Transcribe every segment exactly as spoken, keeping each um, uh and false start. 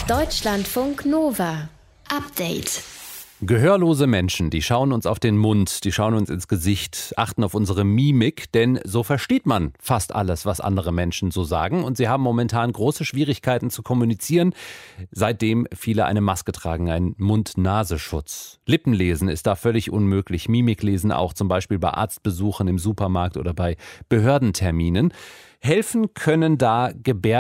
Deutschlandfunk Nova. Update. Gehörlose Menschen, die schauen uns auf den Mund, die schauen uns ins Gesicht, achten auf unsere Mimik, denn so versteht man fast alles, was andere Menschen so sagen. Und sie haben momentan große Schwierigkeiten zu kommunizieren, seitdem viele eine Maske tragen, einen Mund-Nasenschutz. Lippenlesen ist da völlig unmöglich, Mimiklesen auch, zum Beispiel bei Arztbesuchen im Supermarkt oder bei Behördenterminen. Helfen können da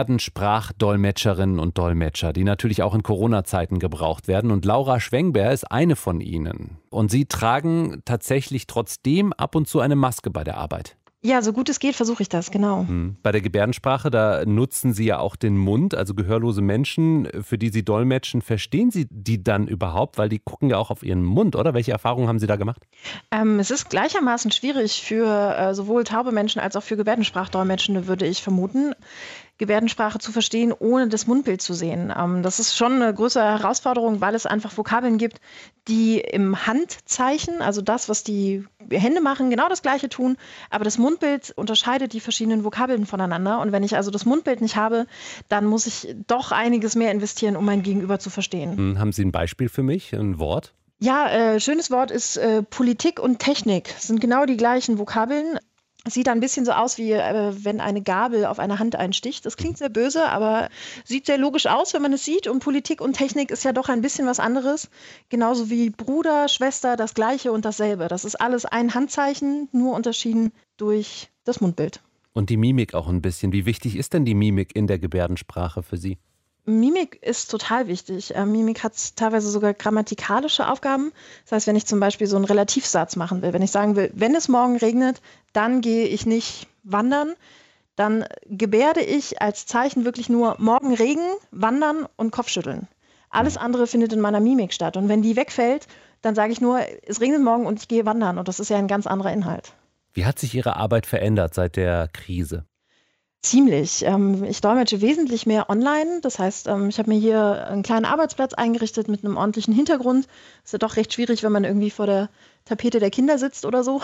Gebärdensprachdolmetscherinnen und Dolmetscher, die natürlich auch in Corona-Zeiten gebraucht werden. Und Laura Schwengber ist eine von ihnen. Und sie tragen tatsächlich trotzdem ab und zu eine Maske bei der Arbeit. Ja, so gut es geht, versuche ich das, genau. Bei der Gebärdensprache, da nutzen Sie ja auch den Mund, also gehörlose Menschen, für die Sie dolmetschen. Verstehen Sie die dann überhaupt? Weil die gucken ja auch auf Ihren Mund, oder? Welche Erfahrungen haben Sie da gemacht? Ähm, es ist gleichermaßen schwierig für äh, sowohl taube Menschen als auch für Gebärdensprachdolmetschende, würde ich vermuten, Gebärdensprache zu verstehen, ohne das Mundbild zu sehen. Ähm, das ist schon eine größere Herausforderung, weil es einfach Vokabeln gibt, die im Handzeichen, also das, was die Hände machen, genau das Gleiche tun, aber das Mundbild unterscheidet die verschiedenen Vokabeln voneinander. Und wenn ich also das Mundbild nicht habe, dann muss ich doch einiges mehr investieren, um mein Gegenüber zu verstehen. Hm, haben Sie ein Beispiel für mich, ein Wort? Ja, äh, schönes Wort ist äh, Politik und Technik. Das sind genau die gleichen Vokabeln. Sieht ein bisschen so aus, wie äh, wenn eine Gabel auf eine Hand einsticht. Das klingt sehr böse, aber sieht sehr logisch aus, wenn man es sieht. Und Politik und Technik ist ja doch ein bisschen was anderes. Genauso wie Bruder, Schwester, das Gleiche und dasselbe. Das ist alles ein Handzeichen, nur unterschieden durch das Mundbild. Und die Mimik auch ein bisschen. Wie wichtig ist denn die Mimik in der Gebärdensprache für Sie? Mimik ist total wichtig. Äh, Mimik hat teilweise sogar grammatikalische Aufgaben. Das heißt, wenn ich zum Beispiel so einen Relativsatz machen will, wenn ich sagen will, wenn es morgen regnet, dann gehe ich nicht wandern, dann gebärde ich als Zeichen wirklich nur morgen Regen, wandern und Kopfschütteln. Alles andere findet in meiner Mimik statt. Und wenn die wegfällt, dann sage ich nur, es regnet morgen und ich gehe wandern. Und das ist ja ein ganz anderer Inhalt. Wie hat sich Ihre Arbeit verändert seit der Krise? Ziemlich. Ich dolmetsche wesentlich mehr online. Das heißt, ich habe mir hier einen kleinen Arbeitsplatz eingerichtet mit einem ordentlichen Hintergrund. Ist ja doch recht schwierig, wenn man irgendwie vor der Tapete der Kinder sitzt oder so.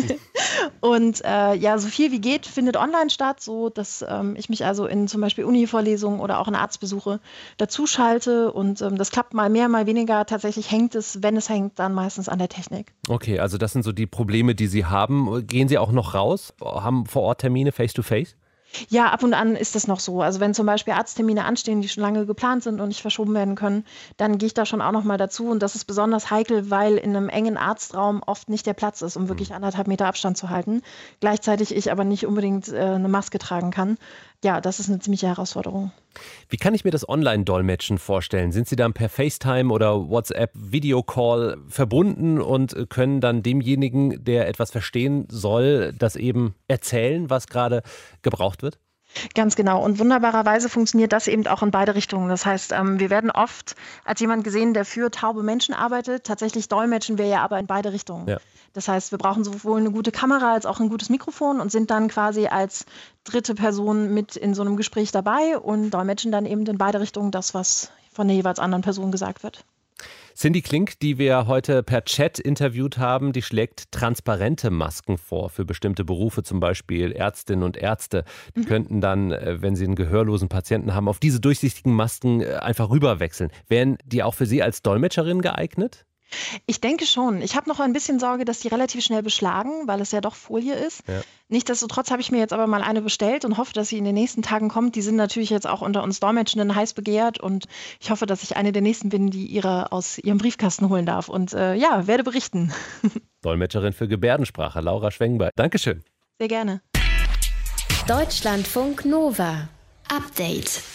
Und äh, ja, so viel wie geht findet online statt, so dass ähm, ich mich also in zum Beispiel Uni-Vorlesungen oder auch in Arztbesuche dazuschalte. Und ähm, das klappt mal mehr, mal weniger. Tatsächlich hängt es, wenn es hängt, dann meistens an der Technik. Okay, also das sind so die Probleme, die Sie haben. Gehen Sie auch noch raus? Haben vor Ort Termine face-to-face? Ja, ab und an ist das noch so. Also wenn zum Beispiel Arzttermine anstehen, die schon lange geplant sind und nicht verschoben werden können, dann gehe ich da schon auch noch mal dazu. Und das ist besonders heikel, weil in einem engen Arztraum oft nicht der Platz ist, um wirklich anderthalb Meter Abstand zu halten. Gleichzeitig ich aber nicht unbedingt äh, eine Maske tragen kann. Ja, das ist eine ziemliche Herausforderung. Wie kann ich mir das Online-Dolmetschen vorstellen? Sind Sie dann per FaceTime oder WhatsApp-Videocall verbunden und können dann demjenigen, der etwas verstehen soll, das eben erzählen, was gerade gebraucht wird? Ganz genau. Und wunderbarerweise funktioniert das eben auch in beide Richtungen. Das heißt, ähm, wir werden oft als jemand gesehen, der für taube Menschen arbeitet. Tatsächlich dolmetschen wir ja aber in beide Richtungen. Ja. Das heißt, wir brauchen sowohl eine gute Kamera als auch ein gutes Mikrofon und sind dann quasi als dritte Person mit in so einem Gespräch dabei und dolmetschen dann eben in beide Richtungen das, was von der jeweils anderen Person gesagt wird. Cindy Klink, die wir heute per Chat interviewt haben, die schlägt transparente Masken vor für bestimmte Berufe, zum Beispiel Ärztinnen und Ärzte. Die mhm. könnten dann, wenn sie einen gehörlosen Patienten haben, auf diese durchsichtigen Masken einfach rüberwechseln. Wären die auch für Sie als Dolmetscherin geeignet? Ich denke schon. Ich habe noch ein bisschen Sorge, dass die relativ schnell beschlagen, weil es ja doch Folie ist. Ja. Nichtsdestotrotz habe ich mir jetzt aber mal eine bestellt und hoffe, dass sie in den nächsten Tagen kommt. Die sind natürlich jetzt auch unter uns Dolmetschenden heiß begehrt und ich hoffe, dass ich eine der nächsten bin, die ihre aus ihrem Briefkasten holen darf. Und äh, ja, werde berichten. Dolmetscherin für Gebärdensprache, Laura Schwengber. Dankeschön. Sehr gerne. Deutschlandfunk Nova. Update.